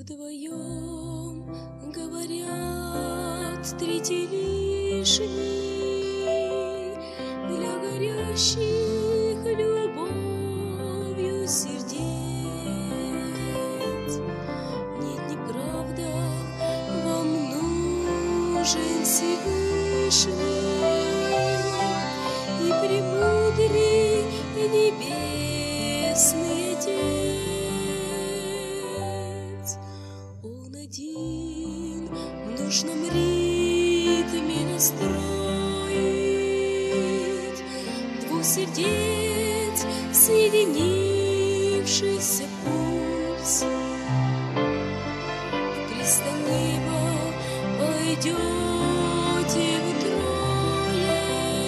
Вдвоем говорят третий лишний для горящих любовью сердец. Нет, неправда, вам нужен Всевышний и премудрый небесный Отец. Он один в нужном ритме настроить двух сердец соединившийся пульс. В пристань неба пойдете втрое,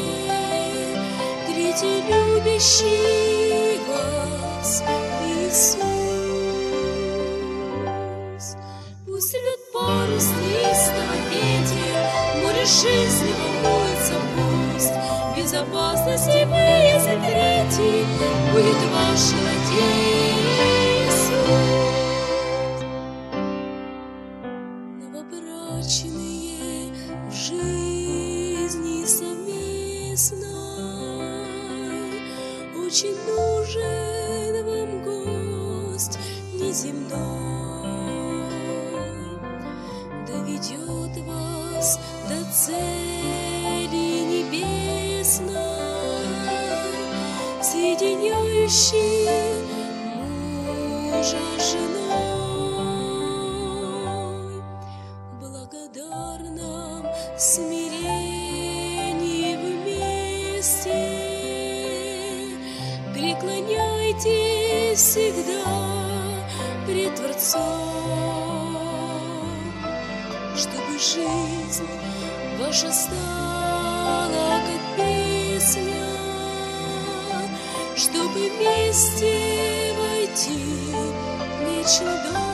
третий любящий вас Иисус. Пусть рвет парус 300 ветер, море жизни волнуется, пусть безопасности выезд третий будет вашей надеей. Новобрачные в жизни совместной очень нужен вам гость неземной, доведет вас до цели небесной, соединяющей мужа с женой. В благодарном смирении вместе преклоняйтесь всегда пред Творцом, чтобы жизнь ваша стала как песня, чтобы вместе войти в вечный дом.